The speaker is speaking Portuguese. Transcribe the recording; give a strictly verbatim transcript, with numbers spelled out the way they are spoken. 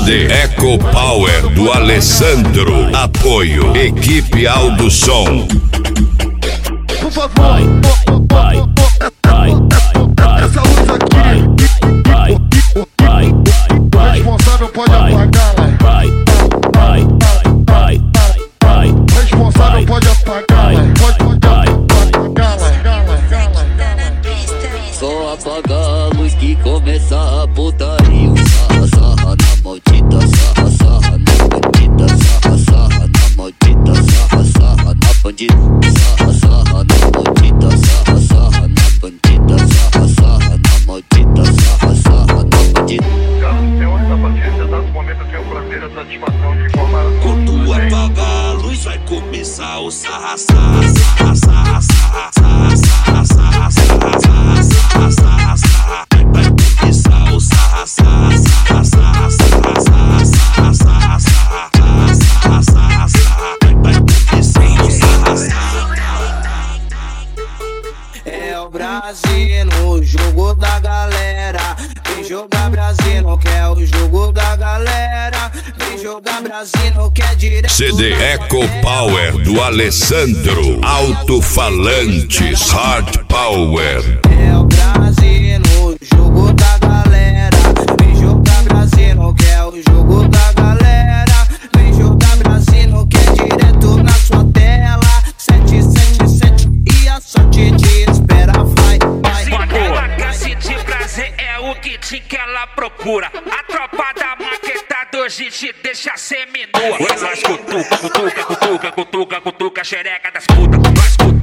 D Eco Power do Alessandro. Apoio Equipe Aldo Som. Por favor, vai, vai, vai, essa luz aqui, vai, vai, vai, responsável pode apagar, vai, vai, vai, vai, responsável pode apagar, pode apagar, só apagar a luz que começa a putaria. Sarra, sarra na maldita, sarra, sarra na bandida, sarra, sarra na maldita, sarra, sarra na bandida, sarra, sarra na maldita, sarra, sarra na bandida, sarra, sarra na maldita, sarra, sarra na bandida. Caros senhores da partida, dado momento eu tenho o prazer e a satisfação de informar. Quando apagar a luz vai começar o sarra, sarra, sarra, sarra, sarra, sarra, sarra, sarra, sarra, sarra, sarra, sarra, sarra. Vai começar o sarra, sarra, sarra, sarra, sarra, sarra, sarra, sarra, sarra, sarra, sarra, sarra. Vai começar o sarra, sarra. É o Brasil no jogo da galera. Vem jogar Brasil, não quer o jogo da galera. Vem jogar Brasil, não quer direto. C D Eco Power do Alessandro. Alto-falantes Hard Power. É o Brasil no jogo da galera. Vem jogar Brasil, não quer o jogo da galera. Vem jogar Brasil, não quer direto na sua tela. Sete, sete, sete e a sorte te espera, vai, vai. Esse de prazer é o kit que ela procura. A tropa da maqueta hoje te deixa seminua. Nós cutuca, cutuca, cutuca, cutuca, cutuca, xereca das putas. Nós cutuca.